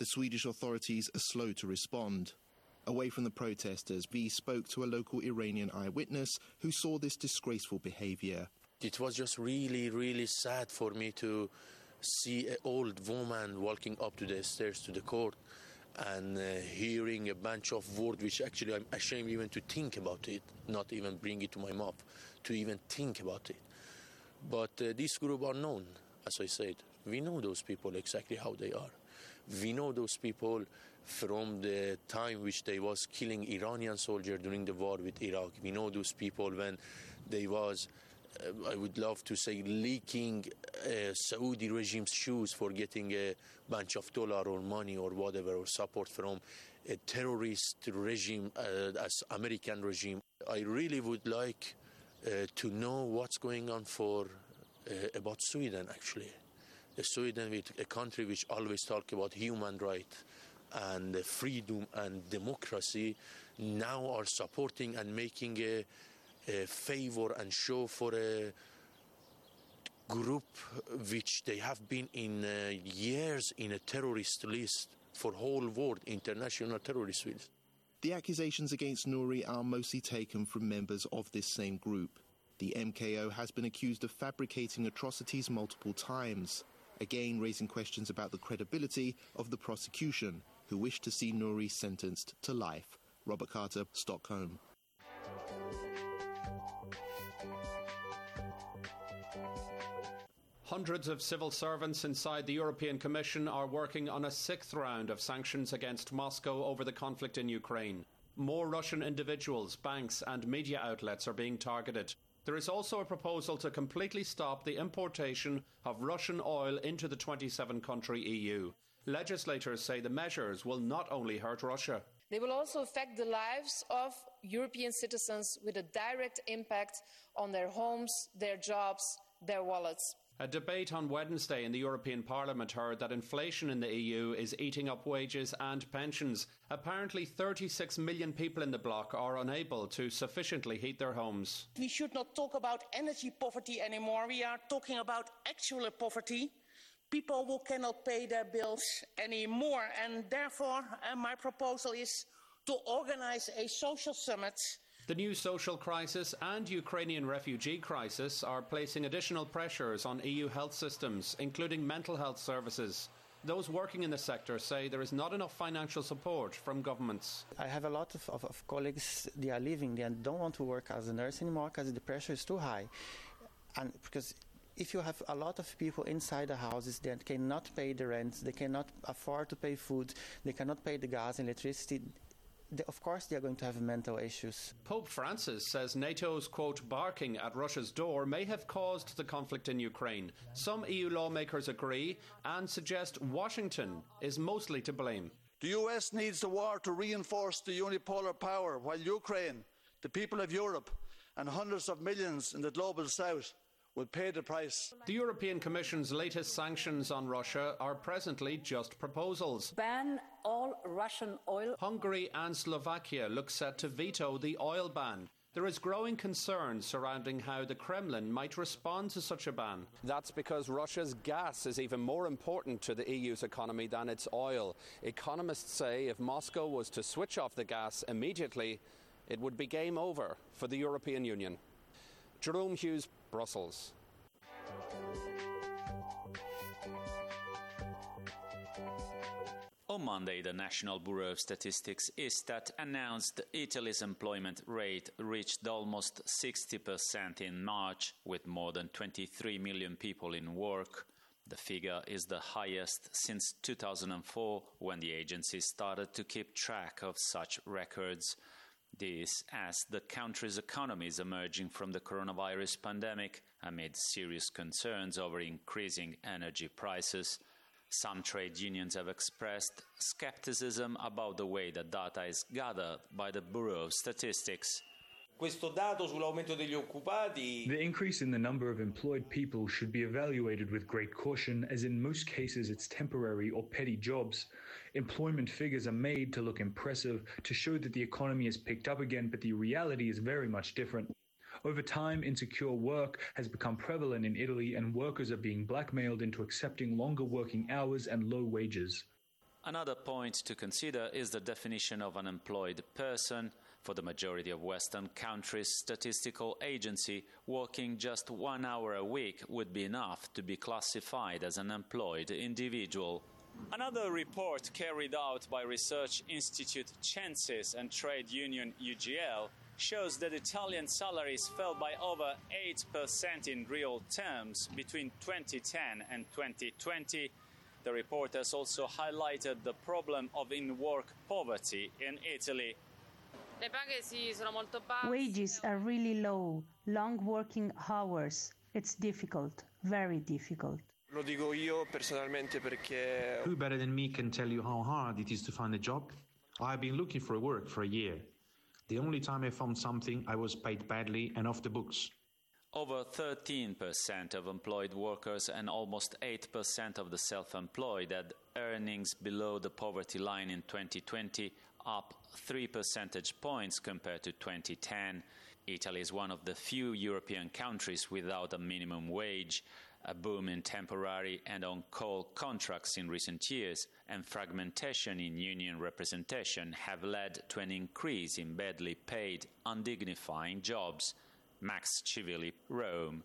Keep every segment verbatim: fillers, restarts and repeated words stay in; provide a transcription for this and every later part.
The Swedish authorities are slow to respond. Away from the protesters, V spoke to a local Iranian eyewitness who saw this disgraceful behaviour. It was just really, really sad for me to see an old woman walking up to the stairs to the court and uh, hearing a bunch of words which actually I'm ashamed even to think about it, not even bring it to my mouth, to even think about it. But uh, this group are known, as I said. We know those people exactly how they are. We know those people from the time which they was killing Iranian soldiers during the war with Iraq. We know those people when they was, uh, I would love to say, leaking uh, Saudi regime's shoes for getting a bunch of dollar or money or whatever, or support from a terrorist regime uh, as American regime. I really would like uh, to know what's going on for uh, about Sweden, actually. Uh, Sweden, with a country which always talk about human rights and uh, freedom and democracy, now are supporting and making a, a favor and show for a group which they have been in uh, years in a terrorist list for whole world, international terrorist list. The accusations against Nouri are mostly taken from members of this same group. The M K O has been accused of fabricating atrocities multiple times, again raising questions about the credibility of the prosecution, who wish to see Nouri sentenced to life. Robert Carter, Stockholm. Hundreds of civil servants inside the European Commission are working on a sixth round of sanctions against Moscow over the conflict in Ukraine. More Russian individuals, banks and media outlets are being targeted. There is also a proposal to completely stop the importation of Russian oil into the twenty-seven country E U. Legislators say the measures will not only hurt Russia. They will also affect the lives of European citizens with a direct impact on their homes, their jobs, their wallets. A debate on Wednesday in the European Parliament heard that inflation in the E U is eating up wages and pensions. Apparently thirty-six million people in the bloc are unable to sufficiently heat their homes. We should not talk about energy poverty anymore. We are talking about actual poverty. People who cannot pay their bills anymore. And therefore, uh, my proposal is to organise a social summit. The new social crisis and Ukrainian refugee crisis are placing additional pressures on E U health systems, including mental health services. Those working in the sector say there is not enough financial support from governments. I have a lot of, of, of colleagues, they are leaving, they don't want to work as a nurse anymore because the pressure is too high. And because if you have a lot of people inside the houses that cannot pay the rent, they cannot afford to pay food, they cannot pay the gas and electricity, They, of course they are going to have mental issues. Pope Francis says NATO's, quote, barking at Russia's door may have caused the conflict in Ukraine. Some E U lawmakers agree and suggest Washington is mostly to blame. The U S needs the war to reinforce the unipolar power, while Ukraine, the people of Europe and hundreds of millions in the global south will pay the price. The European Commission's latest sanctions on Russia are presently just proposals. Ban all Russian oil. Hungary and Slovakia look set to veto the oil ban. There is growing concern surrounding how the Kremlin might respond to such a ban. That's because Russia's gas is even more important to the E U's economy than its oil. Economists say if Moscow was to switch off the gas immediately, it would be game over for the European Union. Jerome Hughes, Brussels. On Monday, the National Bureau of Statistics Istat announced Italy's employment rate reached almost sixty percent in March, with more than twenty-three million people in work. The figure is the highest since two thousand four, when the agency started to keep track of such records. This as the country's economy is emerging from the coronavirus pandemic amid serious concerns over increasing energy prices. Some trade unions have expressed skepticism about the way the data is gathered by the Bureau of Statistics. The increase in the number of employed people should be evaluated with great caution, as in most cases it's temporary or petty jobs. Employment figures are made to look impressive, to show that the economy has picked up again, but the reality is very much different. Over time, insecure work has become prevalent in Italy, and workers are being blackmailed into accepting longer working hours and low wages. Another point to consider is the definition of an employed person. For the majority of Western countries, statistical agency, working just one hour a week would be enough to be classified as an employed individual. Another report carried out by research institute Censis and trade union U G L shows that Italian salaries fell by over eight percent in real terms between twenty ten and twenty twenty. The report has also highlighted the problem of in-work poverty in Italy. Wages are really low, long working hours. It's difficult, very difficult. Lo dico io personalmente perché... Who better than me can tell you how hard it is to find a job? I've been looking for work for a year. The only time I found something, I was paid badly and off the books. Over thirteen percent of employed workers and almost eight percent of the self-employed had earnings below the poverty line in twenty twenty, up three percentage points compared to twenty ten. Italy is one of the few European countries without a minimum wage. A boom in temporary and on-call contracts in recent years and fragmentation in union representation have led to an increase in badly paid, undignifying jobs. Max Civilli, Rome.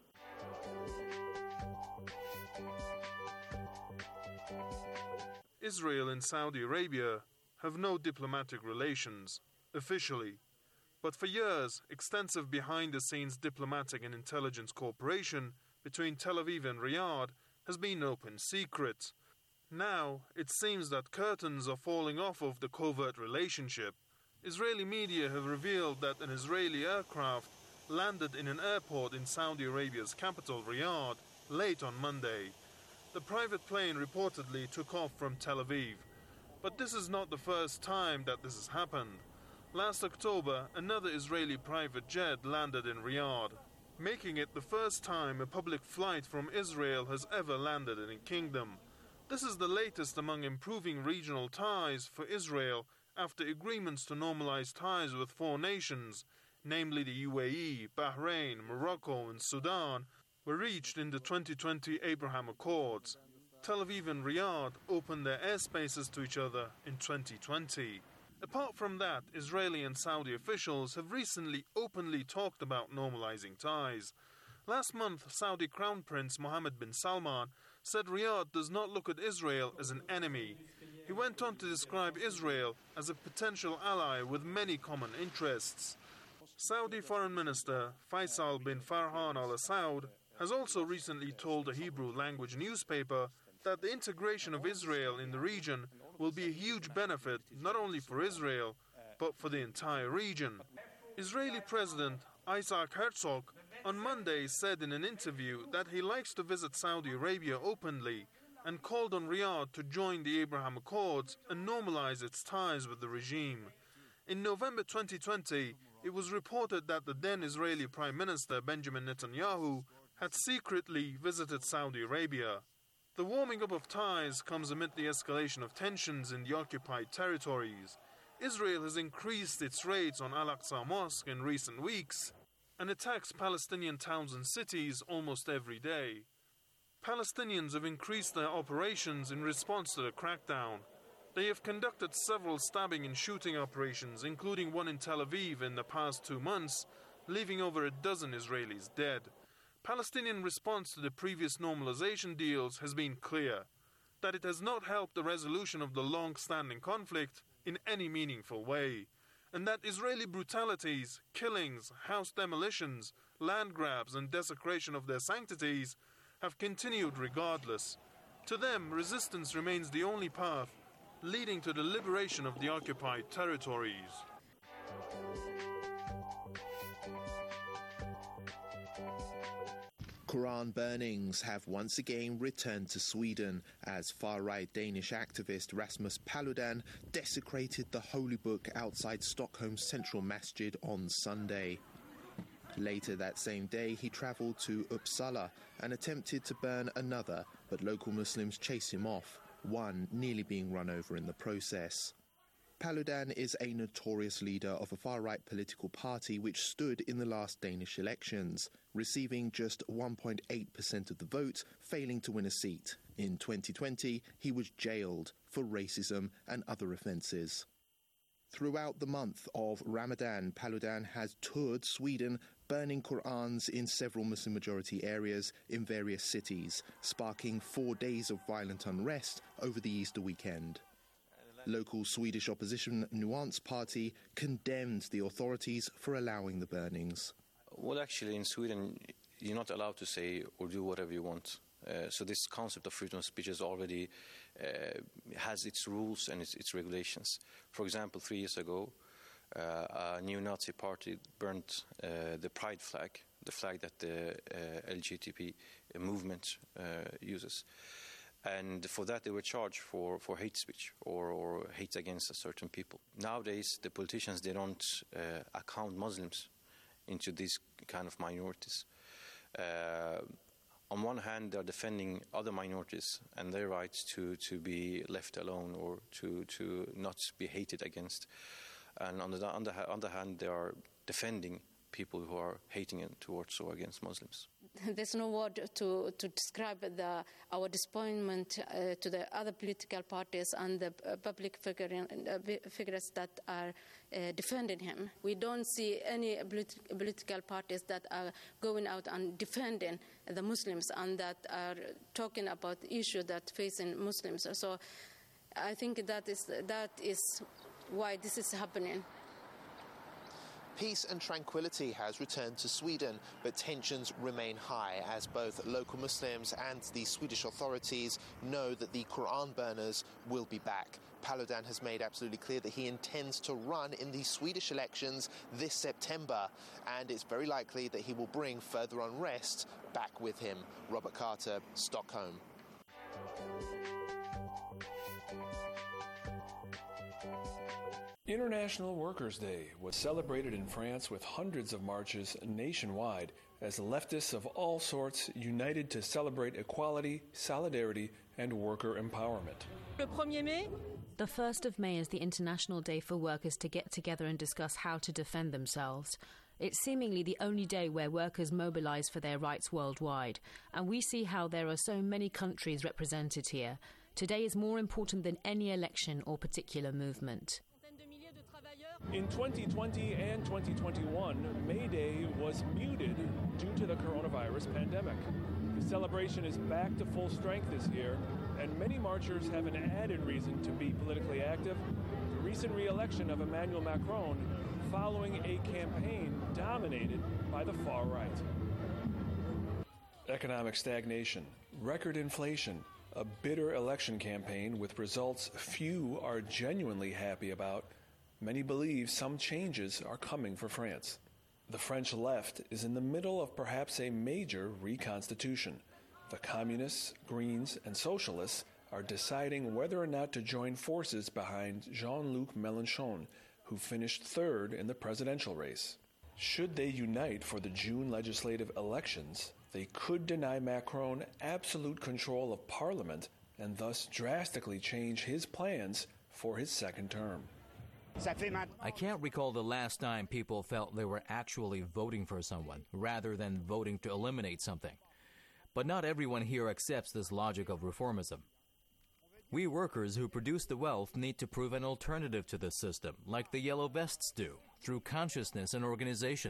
Israel and Saudi Arabia have no diplomatic relations, officially. But for years, extensive behind-the-scenes diplomatic and intelligence cooperation between Tel Aviv and Riyadh has been open secret. Now, it seems that curtains are falling off of the covert relationship. Israeli media have revealed that an Israeli aircraft landed in an airport in Saudi Arabia's capital, Riyadh, late on Monday. The private plane reportedly took off from Tel Aviv. But this is not the first time that this has happened. Last October, another Israeli private jet landed in Riyadh, making it the first time a public flight from Israel has ever landed in a kingdom. This is the latest among improving regional ties for Israel after agreements to normalize ties with four nations, namely the U A E, Bahrain, Morocco and Sudan, were reached in the twenty twenty Abraham Accords. Tel Aviv and Riyadh opened their airspaces to each other in twenty twenty. Apart from that, Israeli and Saudi officials have recently openly talked about normalizing ties. Last month, Saudi Crown Prince Mohammed bin Salman said Riyadh does not look at Israel as an enemy. He went on to describe Israel as a potential ally with many common interests. Saudi Foreign Minister Faisal bin Farhan Al Saud has also recently told a Hebrew-language newspaper that the integration of Israel in the region will be a huge benefit not only for Israel, but for the entire region. Israeli President Isaac Herzog on Monday said in an interview that he likes to visit Saudi Arabia openly and called on Riyadh to join the Abraham Accords and normalize its ties with the regime. In November twenty twenty, it was reported that the then Israeli Prime Minister Benjamin Netanyahu had secretly visited Saudi Arabia. The warming up of ties comes amid the escalation of tensions in the occupied territories. Israel has increased its raids on Al-Aqsa Mosque in recent weeks and attacks Palestinian towns and cities almost every day. Palestinians have increased their operations in response to the crackdown. They have conducted several stabbing and shooting operations, including one in Tel Aviv in the past two months, leaving over a dozen Israelis dead. Palestinian response to the previous normalization deals has been clear, that it has not helped the resolution of the long-standing conflict in any meaningful way, and that Israeli brutalities, killings, house demolitions, land grabs and desecration of their sanctities have continued regardless. To them, resistance remains the only path leading to the liberation of the occupied territories. Quran burnings have once again returned to Sweden as far-right Danish activist Rasmus Paludan desecrated the holy book outside Stockholm's central masjid on Sunday. Later that same day, he travelled to Uppsala and attempted to burn another, but local Muslims chased him off, one nearly being run over in the process. Paludan is a notorious leader of a far-right political party which stood in the last Danish elections, receiving just one point eight percent of the vote, failing to win a seat. In twenty twenty, he was jailed for racism and other offences. Throughout the month of Ramadan, Paludan has toured Sweden, burning Qur'ans in several Muslim-majority areas in various cities, sparking four days of violent unrest over the Easter weekend. Local Swedish opposition Nuance Party condemned the authorities for allowing the burnings. Well, actually, in Sweden, you're not allowed to say or do whatever you want. Uh, so this concept of freedom of speech is already uh, has its rules and its, its regulations. For example, three years ago, uh, a neo-Nazi party burnt uh, the Pride flag, the flag that the uh, L G B T movement uh, uses. And for that, they were charged for, for hate speech or, or hate against a certain people. Nowadays, the politicians, they don't uh, account Muslims into these kind of minorities. Uh, on one hand, they're defending other minorities and their rights to, to be left alone or to, to not be hated against. And on the other, other hand, they are defending people who are hating towards or against Muslims. There's no word to, to describe the, our disappointment uh, to the other political parties and the uh, public figure, uh, figures that are uh, defending him. We don't see any politi- political parties that are going out and defending the Muslims and that are talking about issues that facing Muslims. So I think that is that is why this is happening. Peace and tranquility has returned to Sweden, but tensions remain high as both local Muslims and the Swedish authorities know that the Quran burners will be back. Paludan has made absolutely clear that he intends to run in the Swedish elections this September, and it's very likely that he will bring further unrest back with him. Robert Carter, Stockholm. International Workers' Day was celebrated in France with hundreds of marches nationwide as leftists of all sorts united to celebrate equality, solidarity, and worker empowerment. The first of May is the International Day for workers to get together and discuss how to defend themselves. It's seemingly the only day where workers mobilize for their rights worldwide, and we see how there are so many countries represented here. Today is more important than any election or particular movement. In twenty twenty and twenty twenty-one, May Day was muted due to the coronavirus pandemic. The celebration is back to full strength this year, and many marchers have an added reason to be politically active: the recent re-election of Emmanuel Macron following a campaign dominated by the far right. Economic stagnation, record inflation, a bitter election campaign with results few are genuinely happy about. Many believe some changes are coming for France. The French left is in the middle of perhaps a major reconstitution. The communists, Greens, and socialists are deciding whether or not to join forces behind Jean-Luc Mélenchon, who finished third in the presidential race. Should they unite for the June legislative elections, they could deny Macron absolute control of parliament and thus drastically change his plans for his second term. I can't recall the last time people felt they were actually voting for someone rather than voting to eliminate something. But not everyone here accepts this logic of reformism. We workers who produce the wealth need to prove an alternative to this system, like the Yellow Vests do, through consciousness and organization.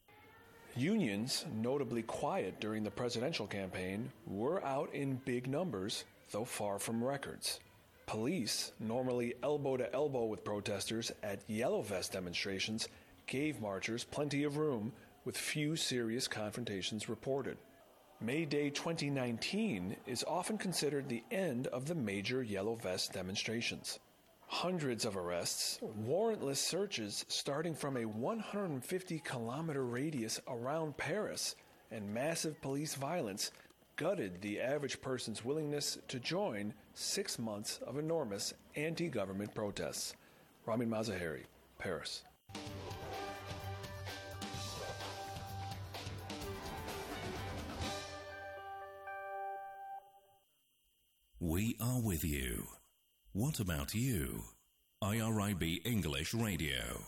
Unions, notably quiet during the presidential campaign, were out in big numbers, though far from records. Police, normally elbow to elbow with protesters at Yellow Vest demonstrations, gave marchers plenty of room, with few serious confrontations reported. May Day twenty nineteen is often considered the end of the major Yellow Vest demonstrations. Hundreds of arrests, warrantless searches starting from a one hundred fifty kilometer radius around Paris, and massive police violence gutted the average person's willingness to join six months of enormous anti-government protests. Ramin Mazaheri, Paris. We are with you. What about you? I R I B English Radio.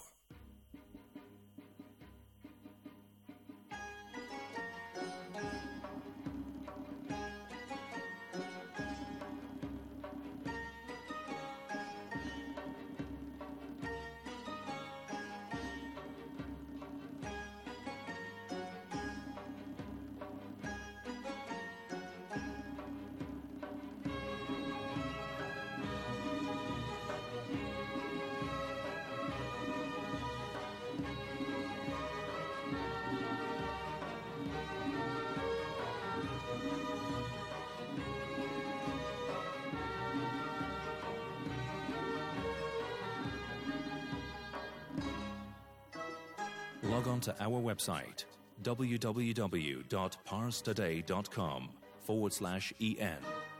log on to our website www.parstoday.com forward slash en.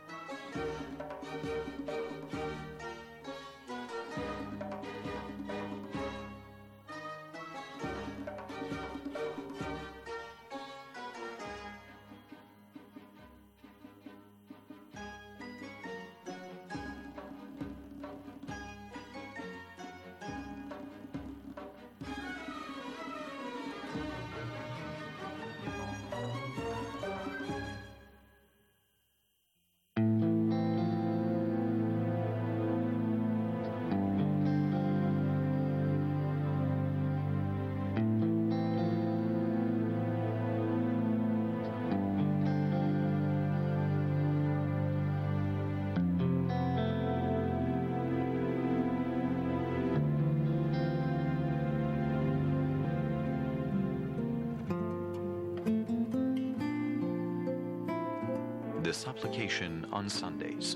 The supplication on Sundays.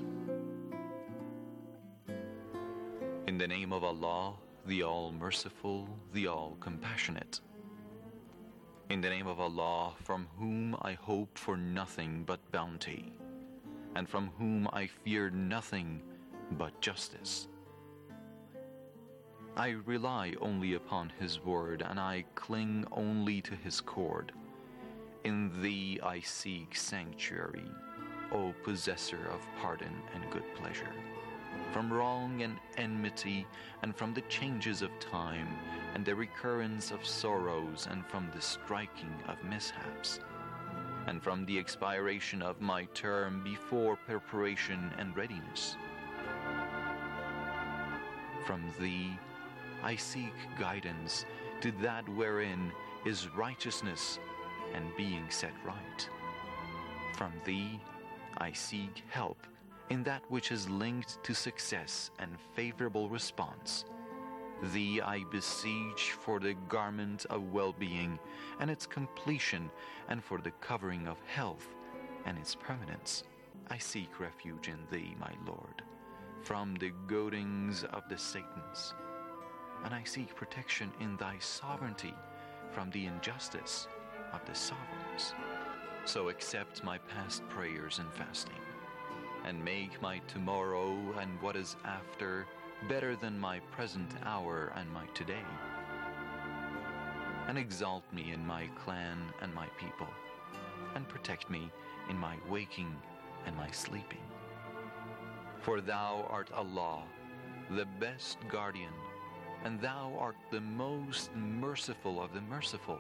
In the name of Allah, the All-Merciful, the All-Compassionate. In the name of Allah, from whom I hope for nothing but bounty, and from whom I fear nothing but justice. I rely only upon His word, and I cling only to His cord. In Thee I seek sanctuary, O possessor of pardon and good pleasure, from wrong and enmity, and from the changes of time, and the recurrence of sorrows, and from the striking of mishaps, and from the expiration of my term before preparation and readiness. From Thee I seek guidance to that wherein is righteousness and being set right. From Thee I seek help in that which is linked to success and favorable response. Thee I beseech for the garment of well-being and its completion, and for the covering of health and its permanence. I seek refuge in Thee, my Lord, from the goadings of the Satans, and I seek protection in Thy sovereignty from the injustice of the sovereigns. So accept my past prayers and fasting, and make my tomorrow and what is after better than my present hour and my today. And exalt me in my clan and my people, and protect me in my waking and my sleeping. For Thou art Allah, the best guardian, and Thou art the most merciful of the merciful.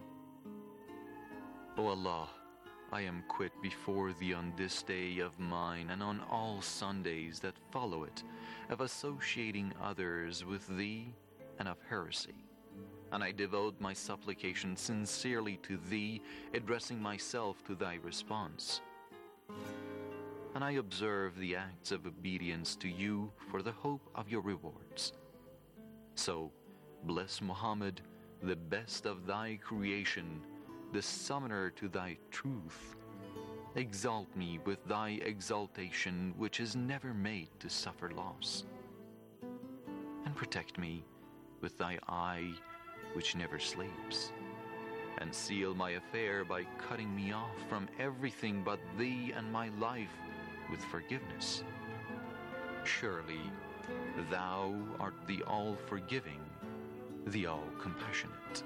O Allah, I am quit before Thee on this day of mine, and on all Sundays that follow it, of associating others with Thee and of heresy. And I devote my supplication sincerely to Thee, addressing myself to Thy response. And I observe the acts of obedience to You for the hope of Your rewards. So, bless Muhammad, the best of Thy creation, the summoner to Thy truth. Exalt me with Thy exaltation, which is never made to suffer loss. And protect me with Thy eye, which never sleeps. And seal my affair by cutting me off from everything but Thee and my life with forgiveness. Surely Thou art the all-forgiving, the all-compassionate.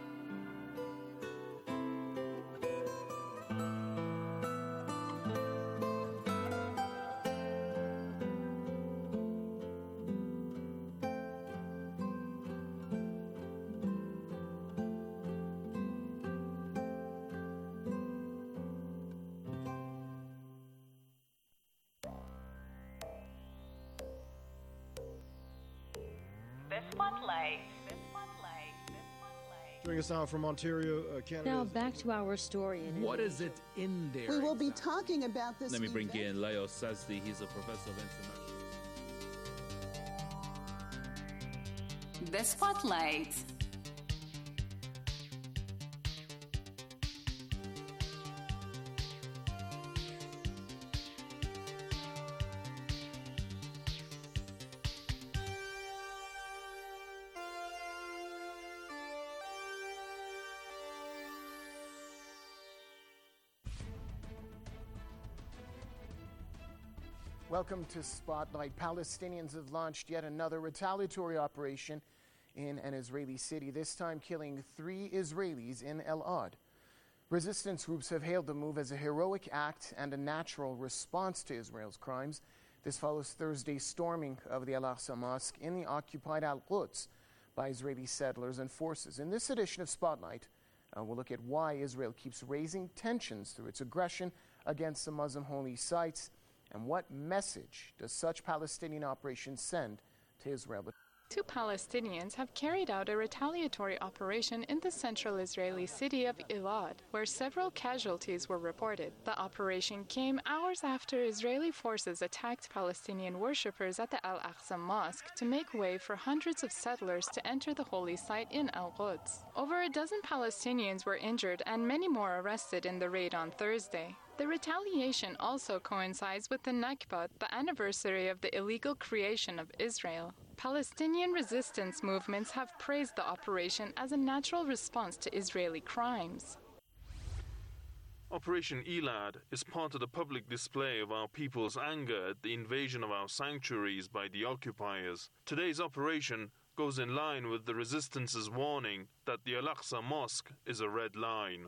Bring us out from Ontario, uh, Canada. Now back to our story. In what is it in there? We will be talking about this. Let me bring event. in Leo Sazdi. He's a professor of international. The Spotlight. Welcome to Spotlight. Palestinians have launched yet another retaliatory operation in an Israeli city, this time killing three Israelis in Elad. Resistance groups have hailed the move as a heroic act and a natural response to Israel's crimes. This follows Thursday's storming of the Al-Aqsa Mosque in the occupied Al-Quds by Israeli settlers and forces. In this edition of Spotlight, uh, we'll look at why Israel keeps raising tensions through its aggression against the Muslim holy sites, and what message does such Palestinian operations send to Israel? Two Palestinians have carried out a retaliatory operation in the central Israeli city of Elad, where several casualties were reported. The operation came hours after Israeli forces attacked Palestinian worshippers at the Al-Aqsa Mosque to make way for hundreds of settlers to enter the holy site in Al-Quds. Over a dozen Palestinians were injured and many more arrested in the raid on Thursday. The retaliation also coincides with the Nakba, the anniversary of the illegal creation of Israel. Palestinian resistance movements have praised the operation as a natural response to Israeli crimes. Operation Elad is part of the public display of our people's anger at the invasion of our sanctuaries by the occupiers. Today's operation goes in line with the resistance's warning that the Al-Aqsa Mosque is a red line.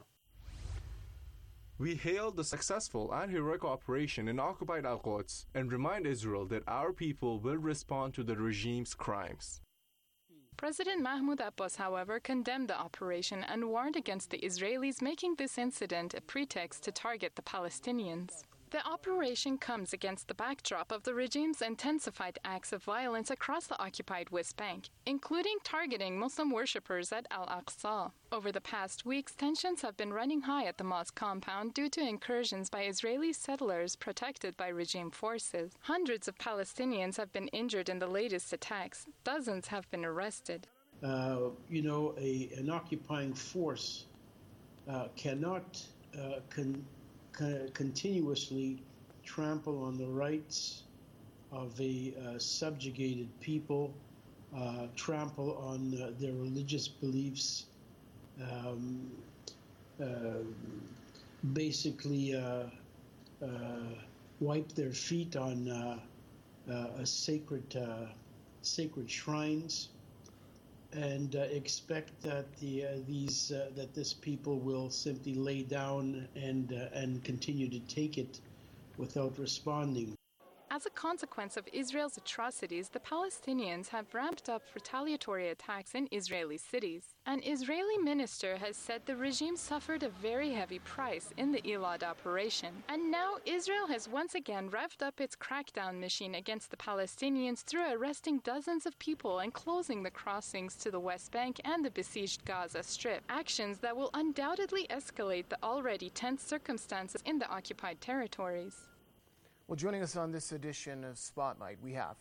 We hail the successful and heroic operation in occupied Al-Quds and remind Israel that our people will respond to the regime's crimes. President Mahmoud Abbas, however, condemned the operation and warned against the Israelis making this incident a pretext to target the Palestinians. The operation comes against the backdrop of the regime's intensified acts of violence across the occupied West Bank, including targeting Muslim worshippers at Al-Aqsa. Over the past weeks, tensions have been running high at the mosque compound due to incursions by Israeli settlers protected by regime forces. Hundreds of Palestinians have been injured in the latest attacks. Dozens have been arrested. Uh, you know, a, an occupying force uh, cannot uh, con- continuously trample on the rights of a uh, subjugated people, uh, trample on uh, their religious beliefs, um, uh, basically uh, uh, wipe their feet on uh, uh, a sacred uh, sacred shrines, and uh, expect that the uh, these uh, that this people will simply lay down and uh, and continue to take it without responding. As a consequence of Israel's atrocities, the Palestinians have ramped up retaliatory attacks in Israeli cities. An Israeli minister has said the regime suffered a very heavy price in the Elad operation. And now Israel has once again revved up its crackdown machine against the Palestinians through arresting dozens of people and closing the crossings to the West Bank and the besieged Gaza Strip. Actions that will undoubtedly escalate the already tense circumstances in the occupied territories. Well, joining us on this edition of Spotlight, we have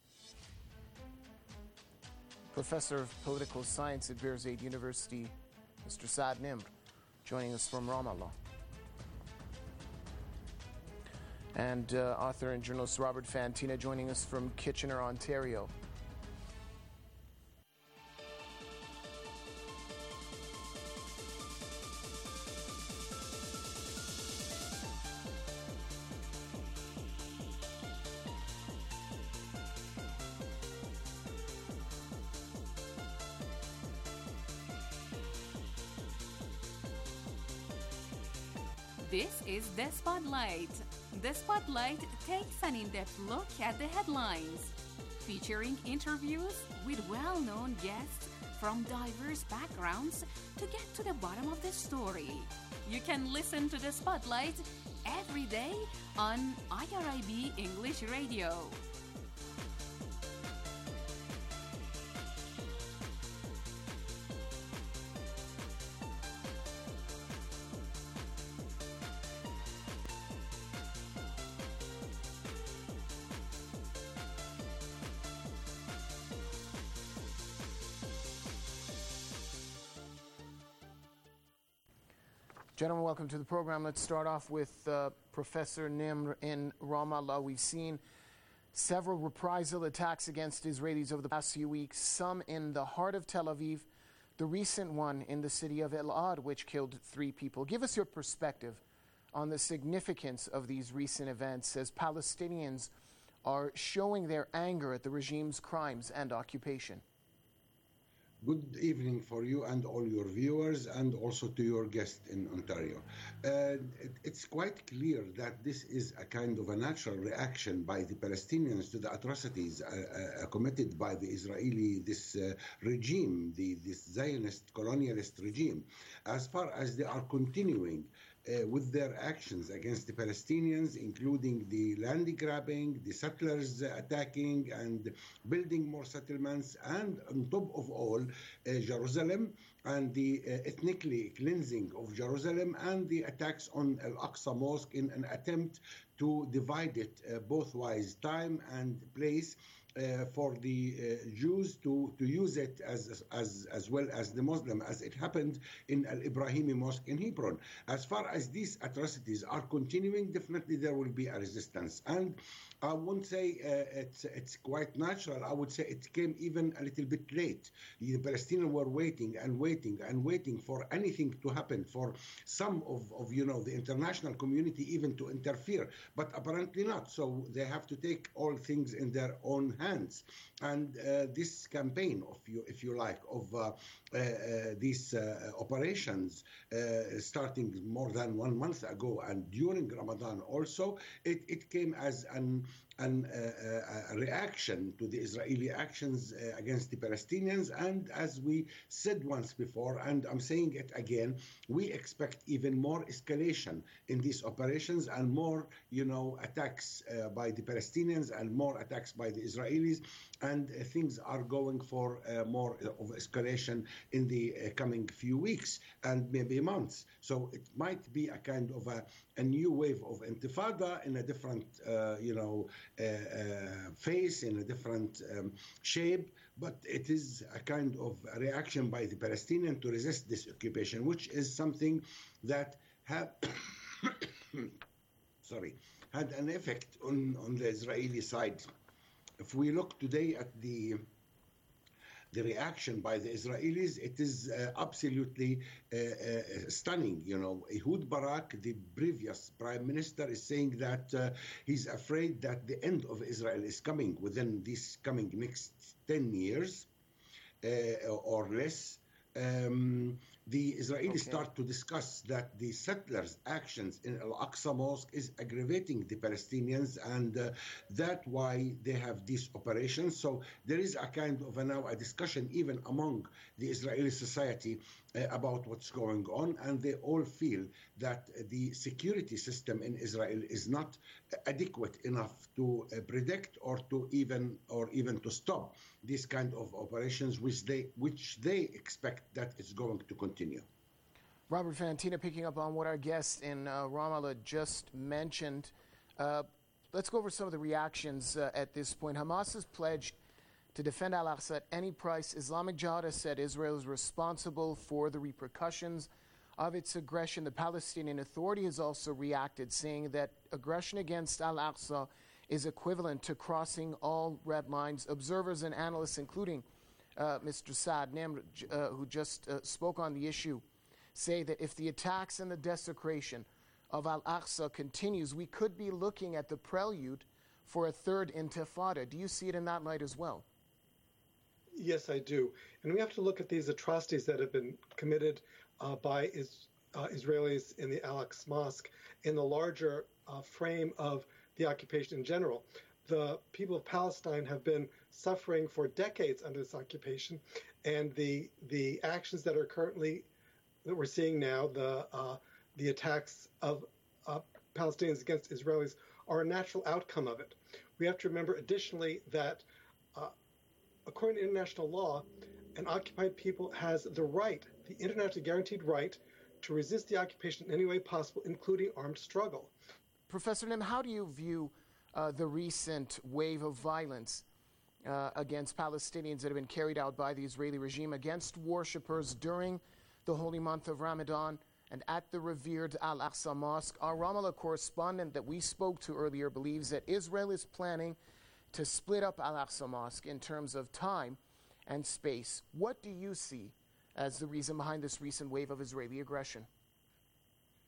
Professor of Political Science at Birzeit University, Mister Saad Nimr, joining us from Ramallah. And uh, author and journalist Robert Fantina joining us from Kitchener, Ontario. This is The Spotlight. The Spotlight takes an in-depth look at the headlines, featuring interviews with well-known guests from diverse backgrounds to get to the bottom of the story. You can listen to The Spotlight every day on I R I B English Radio. Gentlemen, welcome to the program. Let's start off with uh, Professor Nimr in Ramallah. We've seen several reprisal attacks against Israelis over the past few weeks, some in the heart of Tel Aviv, the recent one in the city of Elad, which killed three people. Give us your perspective on the significance of these recent events as Palestinians are showing their anger at the regime's crimes and occupation. Good evening for you and all your viewers, and also to your guest in Ontario. Uh, it, it's quite clear that this is a kind of a natural reaction by the Palestinians to the atrocities uh, uh, committed by the Israeli, this uh, regime, the, this Zionist colonialist regime, as far as they are continuing Uh, with their actions against the Palestinians, including the land grabbing, the settlers uh, attacking and building more settlements, and on top of all, uh, Jerusalem and the uh, ethnically cleansing of Jerusalem and the attacks on Al-Aqsa Mosque in an attempt to divide it uh, both wise time and place Uh, for the uh, Jews to, to use it as, as, as well as the Muslim, as it happened in Al-Ibrahimi Mosque in Hebron. As far as these atrocities are continuing, definitely there will be a resistance. And I won't say uh, it's, it's quite natural. I would say it came even a little bit late. The Palestinians were waiting and waiting and waiting for anything to happen, for some of, of you know, the international community even to interfere, but apparently not. So they have to take all things in their own hands. And uh, this campaign, of you, if you like, of uh, uh, uh, these uh, operations uh, starting more than one month ago and during Ramadan also, it, it came as an an, uh, a reaction to the Israeli actions uh, against the Palestinians. And as we said once before, and I'm saying it again, we expect even more escalation in these operations and more, you know, attacks uh, by the Palestinians and more attacks by the Israelis. And uh, things are going for uh, more of escalation in the uh, coming few weeks and maybe months. So it might be a kind of a, a new wave of intifada in a different, uh, you know, uh, uh, face, in a different um, shape. But it is a kind of a reaction by the Palestinians to resist this occupation, which is something that have, sorry, had an effect on, on the Israeli side. If we look today at the the reaction by the Israelis, it is uh, absolutely uh, uh, stunning. You know, Ehud Barak, the previous prime minister, is saying that uh, he's afraid that the end of Israel is coming within this coming next ten years uh, or less. Um, the Israelis okay. start to discuss that the settlers' actions in Al-Aqsa Mosque is aggravating the Palestinians, and uh, that's why they have these operations. So there is a kind of a, now a discussion even among the Israeli society uh, about what's going on, and they all feel that the security system in Israel is not adequate enough to uh, predict or to even or even to stop these kind of operations, which they which they expect that it's going to continue. Robert Fantina, picking up on what our guest in uh, Ramallah just mentioned, uh, let's go over some of the reactions uh, at this point. Hamas has pledged to defend Al-Aqsa at any price. Islamic Jihad has said Israel is responsible for the repercussions of its aggression. The Palestinian Authority has also reacted, saying that aggression against Al-Aqsa is equivalent to crossing all red lines. Observers and analysts, including uh, Mister Saad Nimr, uh, who just uh, spoke on the issue, say that if the attacks and the desecration of Al-Aqsa continues, we could be looking at the prelude for a third intifada. Do you see it in that light as well? Yes, I do. And we have to look at these atrocities that have been committed uh, by is, uh, Israelis in the Al-Aqsa Mosque in the larger uh, frame of the occupation in general. The people of Palestine have been suffering for decades under this occupation, and the the actions that are currently that we're seeing now, the uh, the attacks of uh, Palestinians against Israelis, are a natural outcome of it. We have to remember, additionally, that uh, according to international law, an occupied people has the right, the internationally guaranteed right, to resist the occupation in any way possible, including armed struggle. Professor Nim, how do you view uh, the recent wave of violence uh, against Palestinians that have been carried out by the Israeli regime against worshippers during the holy month of Ramadan and at the revered Al-Aqsa Mosque? Our Ramallah correspondent that we spoke to earlier believes that Israel is planning to split up Al-Aqsa Mosque in terms of time and space. What do you see as the reason behind this recent wave of Israeli aggression?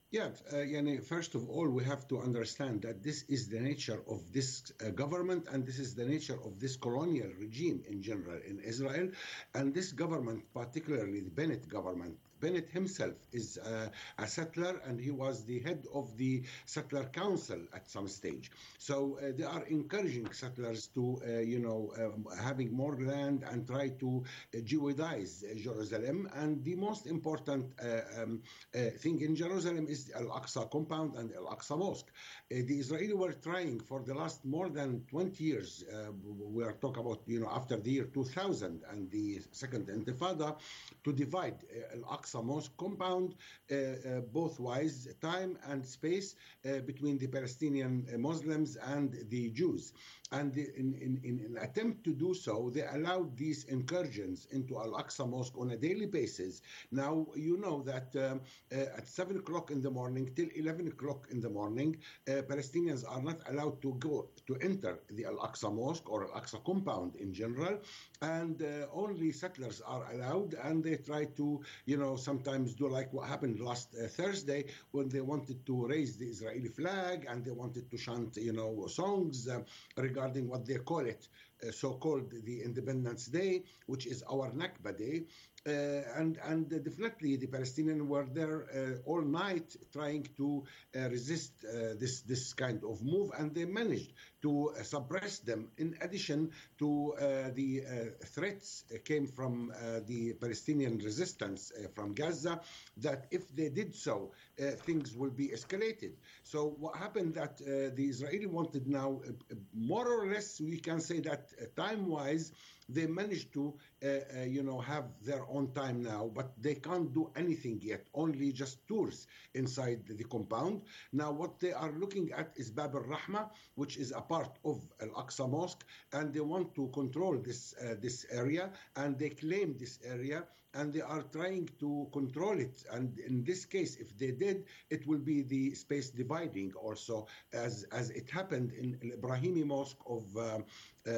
Yeah, uh, yani, first of all, we have to understand that this is the nature of this uh, government, and this is the nature of this colonial regime in general in Israel. And this government, particularly the Bennett government, Bennett himself is uh, a settler, and he was the head of the settler council at some stage. So uh, they are encouraging settlers to, uh, you know, um, having more land and try to uh, Jewaize Jerusalem. And the most important uh, um, uh, thing in Jerusalem is the Al-Aqsa compound and Al-Aqsa Mosque. Uh, the Israelis were trying for the last more than twenty years. Uh, we are talking about, you know, after the year two thousand and the Second Intifada, to divide uh, Al-Aqsa Mosque compound uh, uh, both wise time and space uh, between the Palestinian uh, Muslims and the Jews. And the, in, in, in an attempt to do so, they allowed these incursions into Al-Aqsa Mosque on a daily basis. Now, you know that um, uh, at seven o'clock in the morning till eleven o'clock in the morning, uh, Palestinians are not allowed to go to enter the Al-Aqsa Mosque or Al-Aqsa compound in general, and uh, only settlers are allowed, and they try to, you know, sometimes do like what happened last uh, Thursday when they wanted to raise the Israeli flag and they wanted to chant, you know, songs uh, regarding what they call it, uh, so-called the Independence Day, which is our Nakba Day. Uh, and and definitely the Palestinians were there uh, all night trying to uh, resist uh, this this kind of move, and they managed to uh, suppress them. In addition to uh, the uh, threats uh, came from uh, the Palestinian resistance uh, from Gaza, that if they did so, uh, things will be escalated. So what happened that uh, the Israeli wanted now, uh, more or less, we can say that uh, time-wise, they managed to, uh, uh, you know, have their own time now, but they can't do anything yet, only just tours inside the compound. Now, what they are looking at is Bab al-Rahma, which is a part of Al-Aqsa Mosque, and they want to control this, uh, this area, and they claim this area, and they are trying to control it. And in this case, if they did, it will be the space dividing also, as, as it happened in Al-Ibrahimi Mosque of uh, uh,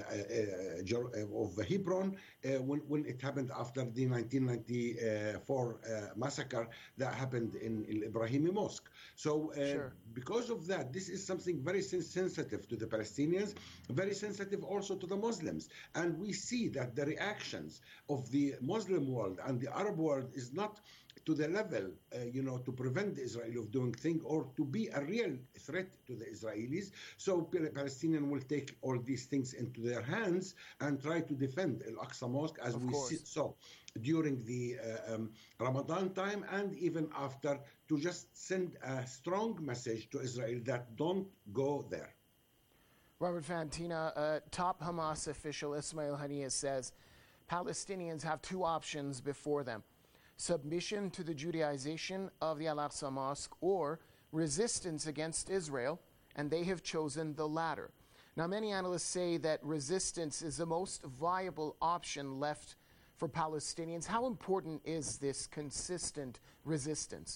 uh, uh, of Hebron, uh, when, when it happened after the nineteen ninety-four uh, massacre that happened in Al-Ibrahimi Mosque. So uh, sure. Because of that, this is something very sensitive to the Palestinians, very sensitive also to the Muslims. And we see that the reactions of the Muslim world and the Arab world is not to the level, uh, you know, to prevent the Israeli of doing things or to be a real threat to the Israelis. So Palestinians will take all these things into their hands and try to defend Al-Aqsa Mosque, as of we see, saw during the uh, um, Ramadan time and even after, to just send a strong message to Israel that don't go there. Robert Fantina, uh, top Hamas official Ismail Haniyeh says Palestinians have two options before them: submission to the Judaization of the Al-Aqsa Mosque or resistance against Israel, and they have chosen the latter. Now, many analysts say that resistance is the most viable option left for Palestinians. How important is this consistent resistance?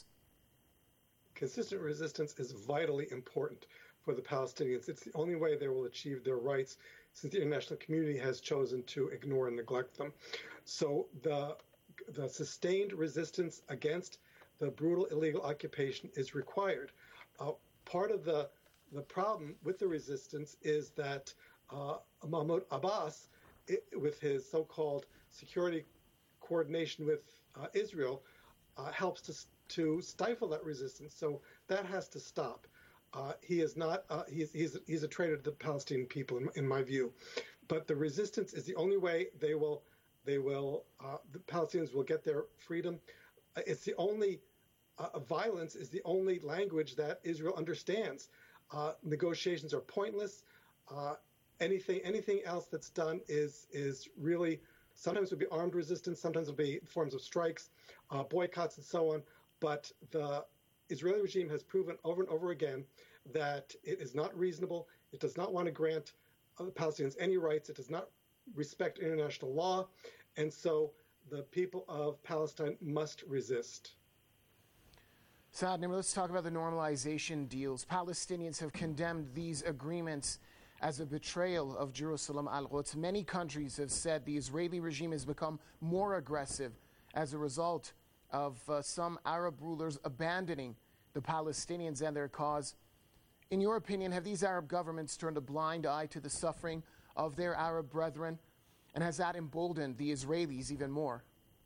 Consistent resistance is vitally important for the Palestinians. It's the only way they will achieve their rights, since the international community has chosen to ignore and neglect them. So the the sustained resistance against the brutal illegal occupation is required. Uh, part of the the problem with the resistance is that uh, Mahmoud Abbas, it, with his so-called security coordination with uh, Israel, uh, helps to to stifle that resistance. So that has to stop. Uh, he is not. Uh, he's he's he's a traitor to the Palestinian people, in, in my view. But the resistance is the only way they will. They will, uh, the Palestinians will get their freedom. Uh, it's the only, uh, violence is the only language that Israel understands. Uh, negotiations are pointless. Uh, anything anything else that's done is is really, sometimes it will be armed resistance, sometimes it will be forms of strikes, uh, boycotts, and so on. But the Israeli regime has proven over and over again that it is not reasonable. It does not want to grant uh, the Palestinians any rights. It does not respect international law, and so the people of Palestine must resist. Saad Nimr, let's talk about the normalization deals. Palestinians have condemned these agreements as a betrayal of Jerusalem al-Quds. Many countries have said the Israeli regime has become more aggressive as a result of uh, some Arab rulers abandoning the Palestinians and their cause. In your opinion, have these Arab governments turned a blind eye to the suffering of their Arab brethren? And has that emboldened the Israelis even more?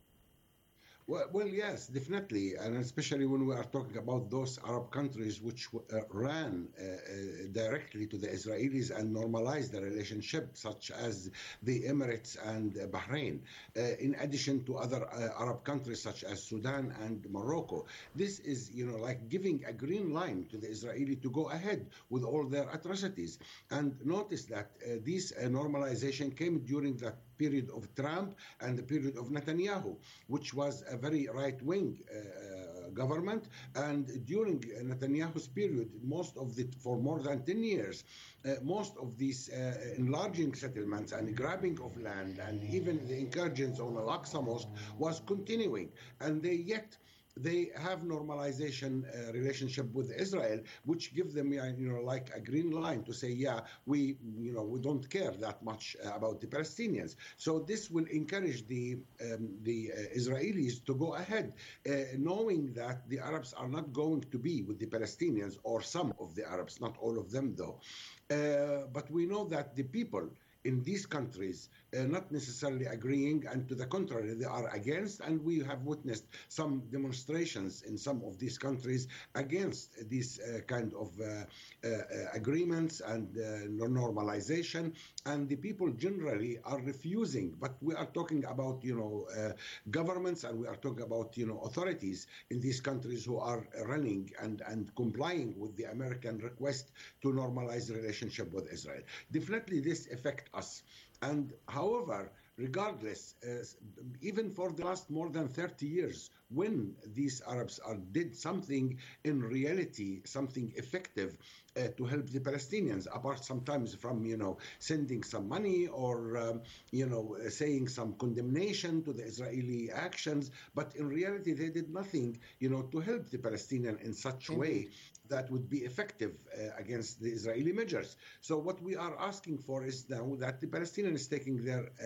Well, well, yes, definitely, and especially when we are talking about those Arab countries which uh, ran uh, uh, directly to the Israelis and normalized the relationship, such as the Emirates and uh, Bahrain, uh, in addition to other uh, Arab countries such as Sudan and Morocco. This is, you know, like giving a green line to the Israeli to go ahead with all their atrocities. And notice that uh, this uh, normalization came during the period of Trump and the period of Netanyahu, which was a very right-wing uh, government. And during Netanyahu's period, most of the, for more than ten years, uh, most of these uh, enlarging settlements and grabbing of land and even the incursions on Al-Aqsa Mosque was continuing. And they yet they have normalization uh, relationship with Israel, which give them, you know, like a green line to say, yeah, we, you know, we don't care that much uh, about the Palestinians. So this will encourage the um, the uh, Israelis to go ahead, uh, knowing that the Arabs are not going to be with the Palestinians, or some of the Arabs, not all of them though. Uh, but we know that the people in these countries uh, not necessarily agreeing, and to the contrary, they are against, and we have witnessed some demonstrations in some of these countries against these uh, kind of uh, uh, agreements and uh, normalization, and the people generally are refusing. But we are talking about, you know, uh, governments, and we are talking about, you know, authorities in these countries who are running and, and complying with the American request to normalize the relationship with Israel. Definitely this affects us. And however, regardless, uh, even for the last more than thirty years, when these Arabs are, did something in reality, something effective uh, to help the Palestinians, apart sometimes from, you know, sending some money or, um, you know, saying some condemnation to the Israeli actions, but in reality they did nothing, you know, to help the Palestinian in such a way that would be effective uh, against the Israeli measures. So what we are asking for is now that the Palestinians is taking their uh,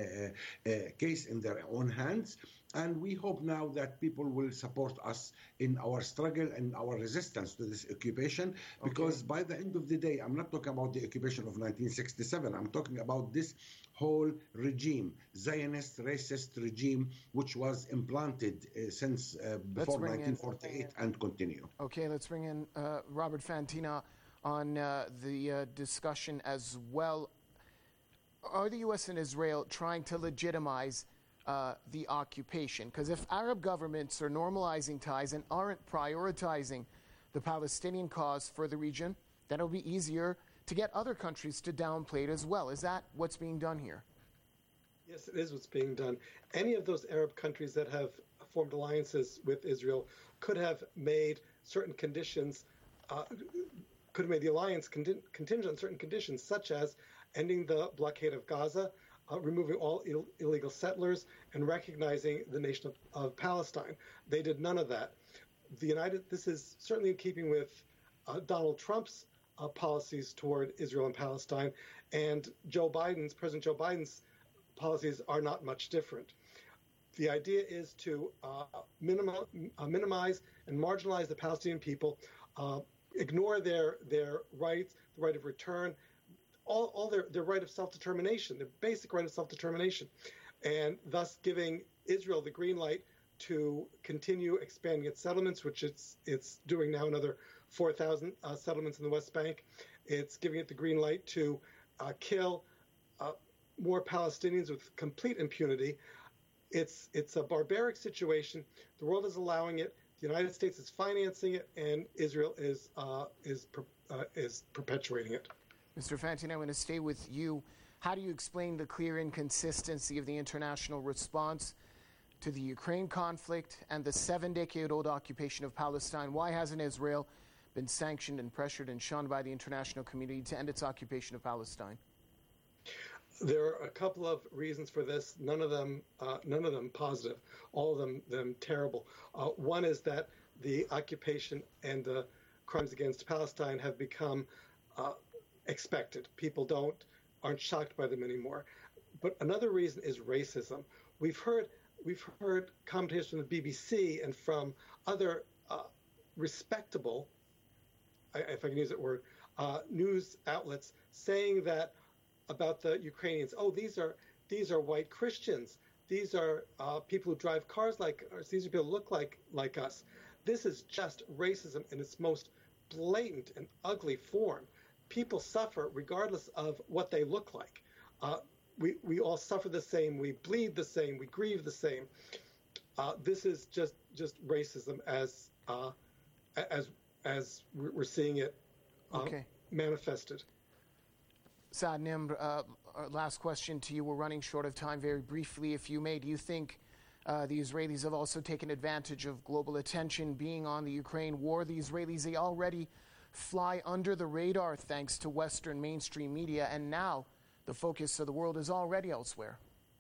uh, uh, case in their own hands, and we hope now that people will support us in our struggle and our resistance to this occupation, because okay. by the end of the day, I'm not talking about the occupation of nineteen sixty-seven, I'm talking about this whole regime, Zionist, racist regime, which was implanted uh, since uh, before nineteen forty-eight in, and continue. Okay, let's bring in uh, Robert Fantina on uh, the uh, discussion as well. Are the U S and Israel trying to legitimize uh, the occupation? Because if Arab governments are normalizing ties and aren't prioritizing the Palestinian cause for the region, then it'll be easier to get other countries to downplay it as well. Is that what's being done here? Yes, it is what's being done. Any of those Arab countries that have formed alliances with Israel could have made certain conditions, uh, could have made the alliance conti- contingent on certain conditions, such as ending the blockade of Gaza, uh, removing all Ill- illegal settlers, and recognizing the nation of, of Palestine. They did none of that. The United, this is certainly in keeping with uh, Donald Trump's uh, policies toward Israel and Palestine, and Joe Biden's, President Joe Biden's policies are not much different. The idea is to uh, minima, uh, minimize and marginalize the Palestinian people, uh, ignore their their rights, the right of return, all, all their, their right of self-determination, their basic right of self-determination, and thus giving Israel the green light to continue expanding its settlements, which it's it's doing now, another four thousand uh, settlements in the West Bank. It's giving it the green light to uh, kill uh, more Palestinians with complete impunity. It's it's a barbaric situation. The world is allowing it. The United States is financing it, and Israel is uh, is uh, is perpetuating it. Mister Fantin, I'm going to stay with you. How do you explain the clear inconsistency of the international response to the Ukraine conflict and the seven-decade-old occupation of Palestine? Why hasn't Israel been sanctioned and pressured and shunned by the international community to end its occupation of Palestine? There are a couple of reasons for this. None of them, uh, none of them positive. All of them, them terrible. Uh, one is that the occupation and the crimes against Palestine have become uh, expected. People don't aren't shocked by them anymore. But another reason is racism. We've heard we've heard commentators from the B B C and from other uh, respectable, if I can use that word, uh, news outlets saying that about the Ukrainians. Oh, these are these are white Christians. These are uh, people who drive cars like us. These are people who look like like us. This is just racism in its most blatant and ugly form. People suffer regardless of what they look like. Uh, we we all suffer the same. We bleed the same. We grieve the same. Uh, this is just just racism as uh, as as we're seeing it uh, okay. manifested. Saad Nimr, uh, last question to you. We're running short of time. Very briefly, if you may, do you think uh, the Israelis have also taken advantage of global attention being on the Ukraine war? The Israelis, they already fly under the radar thanks to Western mainstream media, and now the focus of the world is already elsewhere.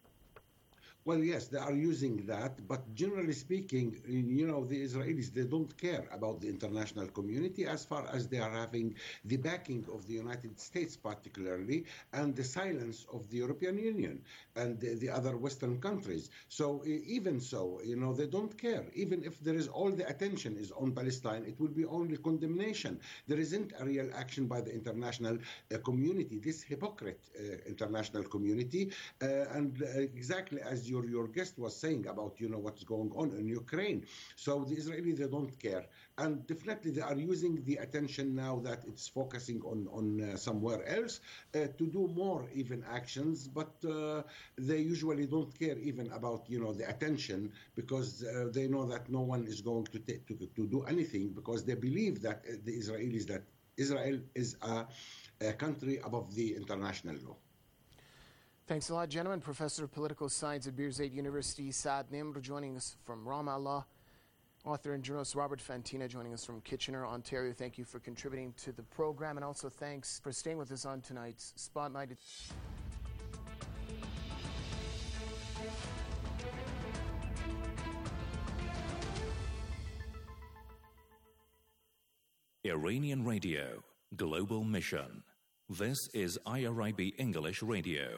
Well, yes, they are using that, but generally speaking, you know, the Israelis, they don't care about the international community as far as they are having the backing of the United States particularly, and the silence of the European Union and the, the other Western countries. So even so, you know, they don't care. Even if there is all the attention is on Palestine, it will be only condemnation. There isn't a real action by the international uh, community, this hypocrite uh, international community, uh, and uh, exactly as you Your, your guest was saying about, you know, what's going on in Ukraine. So the Israelis, they don't care. And definitely they are using the attention now that it's focusing on, on uh, somewhere else uh, to do more even actions, but uh, they usually don't care even about, you know, the attention because uh, they know that no one is going to, t- to, to do anything because they believe that uh, the Israelis, that Israel is a, a country above the international law. Thanks a lot, gentlemen. Professor of Political Science at Birzeit University, Saad Nimr, joining us from Ramallah. Author and journalist Robert Fantina joining us from Kitchener, Ontario. Thank you for contributing to the program, and also thanks for staying with us on tonight's Spotlight. Iranian Radio, Global Mission. This is I R I B English Radio.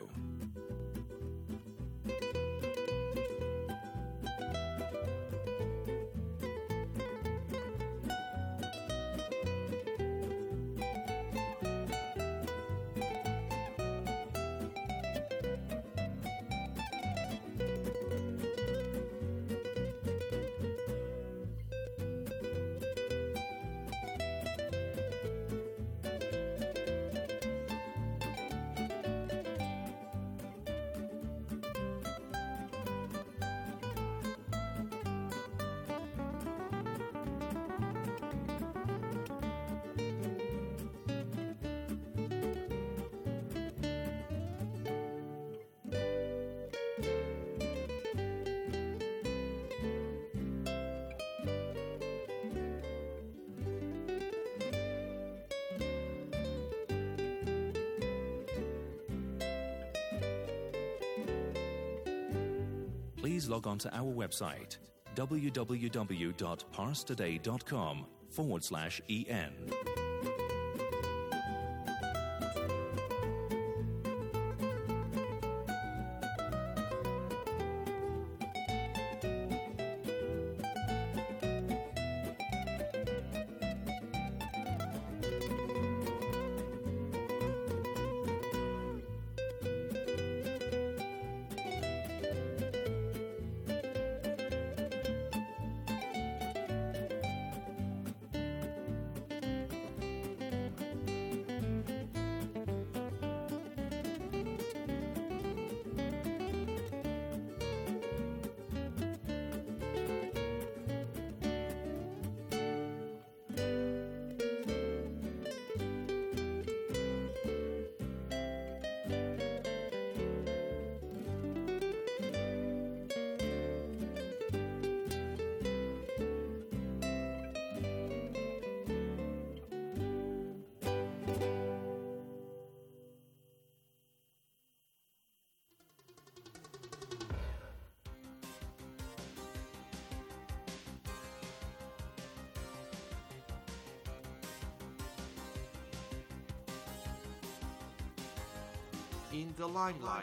Please log on to our website, www.parstoday.com forward slash EN. In the limelight.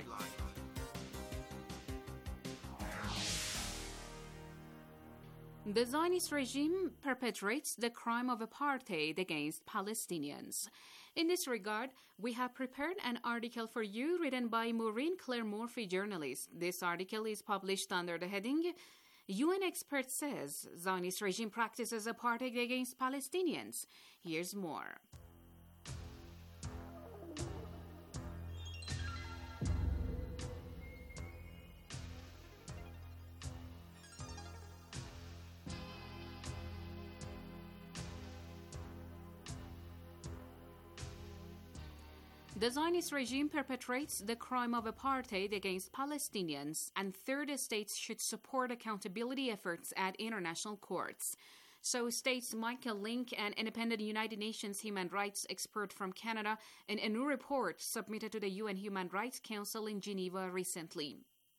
The Zionist regime perpetrates the crime of apartheid against Palestinians. In this regard, we have prepared an article for you written by Maureen Claire Murphy, journalist. This article is published under the heading, U N expert says Zionist regime practices apartheid against Palestinians. Here's more. The Zionist regime perpetrates the crime of apartheid against Palestinians, and third states should support accountability efforts at international courts. So states Michael Link, an independent United Nations human rights expert from Canada, in a new report submitted to the U N Human Rights Council in Geneva recently.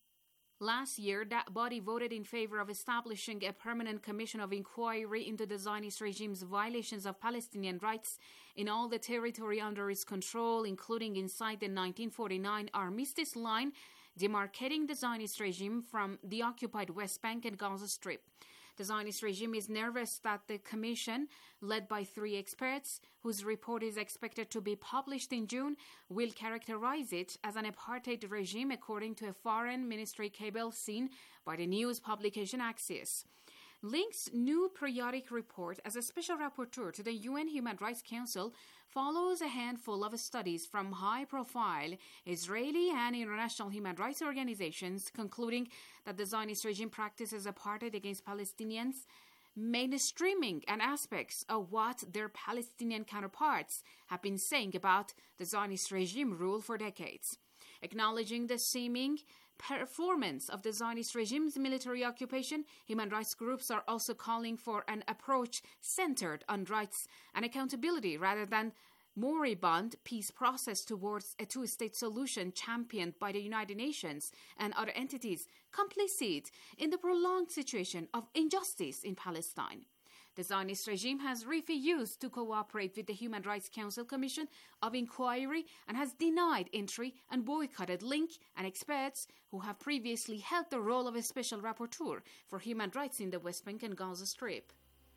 Last year, that body voted in favor of establishing a permanent commission of inquiry into the Zionist regime's violations of Palestinian rights in all the territory under its control, including inside the nineteen forty-nine armistice line, demarcating the Zionist regime from the occupied West Bank and Gaza Strip. The Zionist regime is nervous that the commission, led by three experts, whose report is expected to be published in June, will characterize it as an apartheid regime according to a foreign ministry cable seen by the news publication Axios. Link's new periodic report as a special rapporteur to the U N Human Rights Council follows a handful of studies from high-profile Israeli and international human rights organizations concluding that the Zionist regime practices apartheid against Palestinians, mainstreaming and aspects of what their Palestinian counterparts have been saying about the Zionist regime rule for decades. Acknowledging the seeming performance of the Zionist regime's military occupation, human rights groups are also calling for an approach centered on rights and accountability rather than moribund peace process towards a two-state solution championed by the United Nations and other entities complicit in the prolonged situation of injustice in Palestine. The Zionist regime has refused to cooperate with the Human Rights Council Commission of Inquiry and has denied entry and boycotted Link and experts who have previously held the role of a special rapporteur for human rights in the West Bank and Gaza Strip.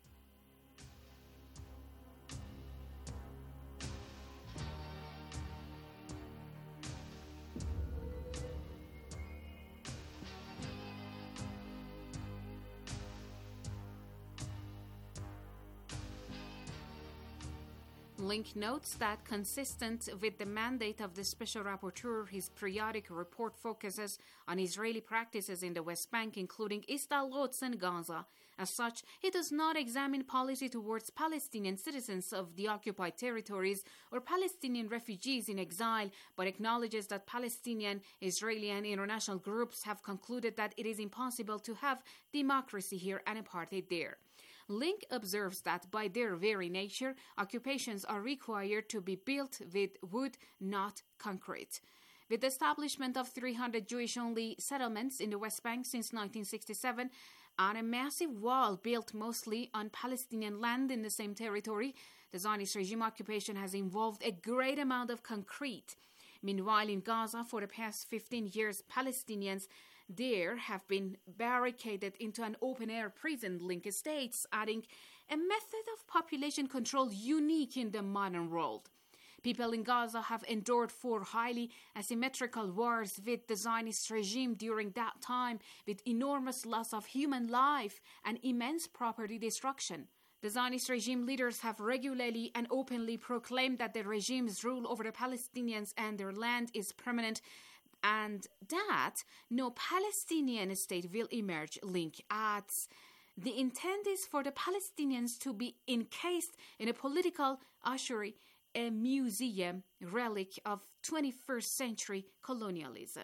Link notes that, consistent with the mandate of the Special Rapporteur, his periodic report focuses on Israeli practices in the West Bank, including East al-Quds and Gaza. As such, it does not examine policy towards Palestinian citizens of the occupied territories or Palestinian refugees in exile, but acknowledges that Palestinian, Israeli, and international groups have concluded that it is impossible to have democracy here and apartheid there. Link observes that by their very nature, occupations are required to be built with wood, not concrete. With the establishment of three hundred Jewish-only settlements in the West Bank since nineteen sixty-seven, and a massive wall built mostly on Palestinian land in the same territory, the Zionist regime occupation has involved a great amount of concrete. Meanwhile, in Gaza, for the past fifteen years, Palestinians there have been barricaded into an open-air prison, Link states, adding a method of population control unique in the modern world. People in Gaza have endured four highly asymmetrical wars with the Zionist regime during that time, with enormous loss of human life and immense property destruction. The Zionist regime leaders have regularly and openly proclaimed that the regime's rule over the Palestinians and their land is permanent, and that no Palestinian state will emerge. Link adds, the intent is for the Palestinians to be encased in a political ossuary, a museum relic of twenty-first century colonialism.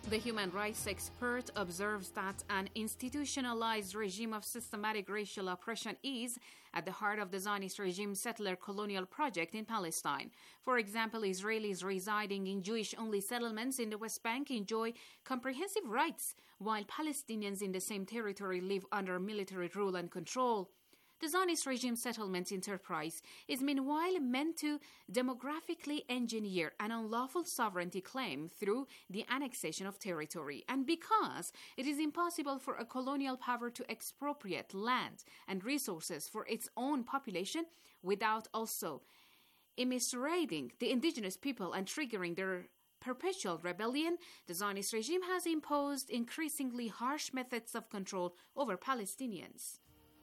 The human rights expert observes that an institutionalized regime of systematic racial oppression is at the heart of the Zionist regime settler colonial project in Palestine. For example, Israelis residing in Jewish-only settlements in the West Bank enjoy comprehensive rights, while Palestinians in the same territory live under military rule and control. The Zionist regime settlement enterprise is meanwhile meant to demographically engineer an unlawful sovereignty claim through the annexation of territory. And because it is impossible for a colonial power to expropriate land and resources for its own population without also eviscerating the indigenous people and triggering their perpetual rebellion, the Zionist regime has imposed increasingly harsh methods of control over Palestinians.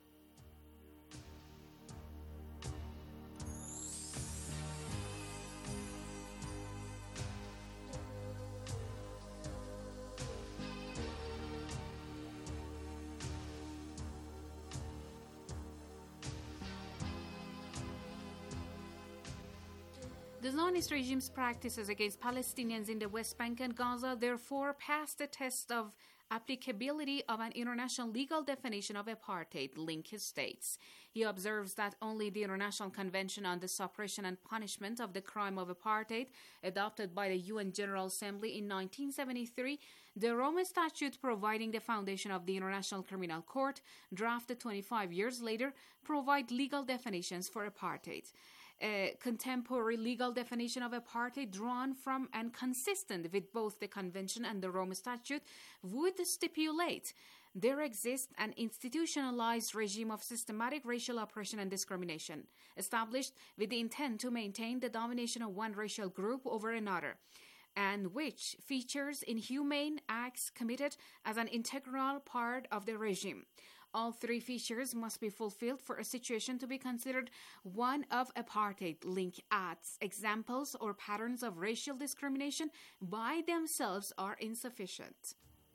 The Zionist regime's practices against Palestinians in the West Bank and Gaza therefore passed the test of applicability of an international legal definition of apartheid, Link states. He observes that only the International Convention on the Suppression and Punishment of the Crime of Apartheid, adopted by the U N General Assembly in nineteen seventy-three, the Rome Statute providing the foundation of the International Criminal Court, drafted twenty-five years later, provide legal definitions for apartheid. A contemporary legal definition of apartheid drawn from and consistent with both the Convention and the Rome Statute would stipulate there exists an institutionalized regime of systematic racial oppression and discrimination, established with the intent to maintain the domination of one racial group over another, and which features inhumane acts committed as an integral part of the regime. All three features must be fulfilled for a situation to be considered one of apartheid. Link adds, examples or patterns of racial discrimination by themselves are insufficient.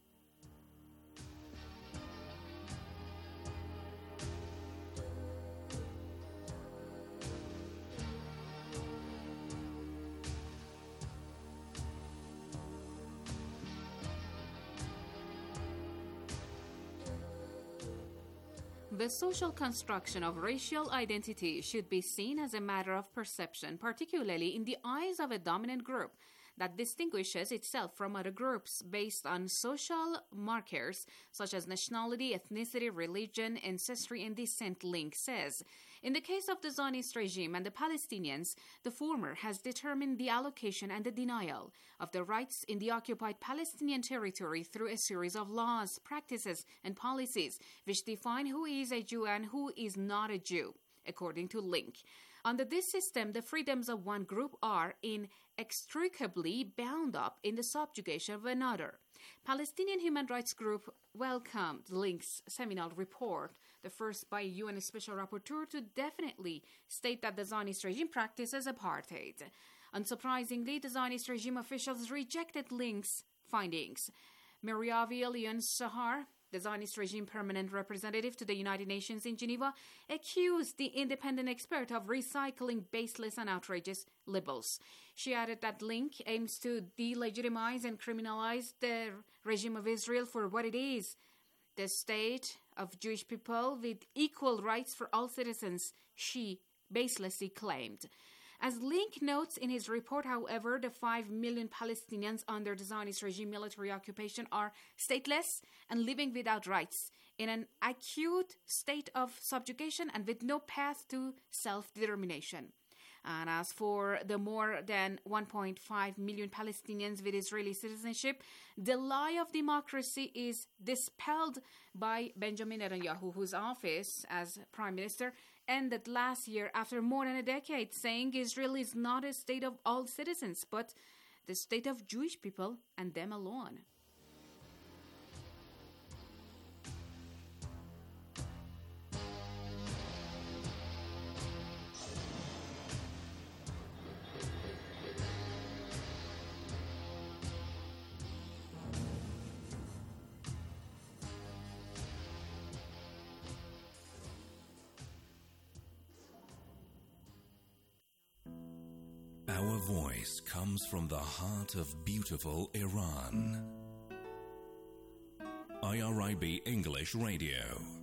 The social construction of racial identity should be seen as a matter of perception, particularly in the eyes of a dominant group that distinguishes itself from other groups based on social markers such as nationality, ethnicity, religion, ancestry, and descent, Link says. In the case of the Zionist regime and the Palestinians, the former has determined the allocation and the denial of the rights in the occupied Palestinian territory through a series of laws, practices, and policies which define who is a Jew and who is not a Jew, according to Link. Under this system, the freedoms of one group are inextricably bound up in the subjugation of another. Palestinian human rights group welcomed Link's seminal report, the first by U N Special Rapporteur to definitely state that the Zionist regime practices apartheid. Unsurprisingly, the Zionist regime officials rejected Link's findings. Meriavi Elion-Sahar, the Zionist regime permanent representative to the United Nations in Geneva, accused the independent expert of recycling baseless and outrageous libels. She added that Link aims to delegitimize and criminalize the regime of Israel for what it is, the state of Jewish people with equal rights for all citizens, she baselessly claimed. As Link notes in his report, however, the five million Palestinians under the Zionist regime military occupation are stateless and living without rights, in an acute state of subjugation and with no path to self-determination. And as for the more than one point five million Palestinians with Israeli citizenship, the lie of democracy is dispelled by Benjamin Netanyahu, whose office as prime minister ended last year after more than a decade, saying Israel is not a state of all citizens, but the state of Jewish people and them alone. Our voice comes from the heart of beautiful Iran. I R I B English Radio.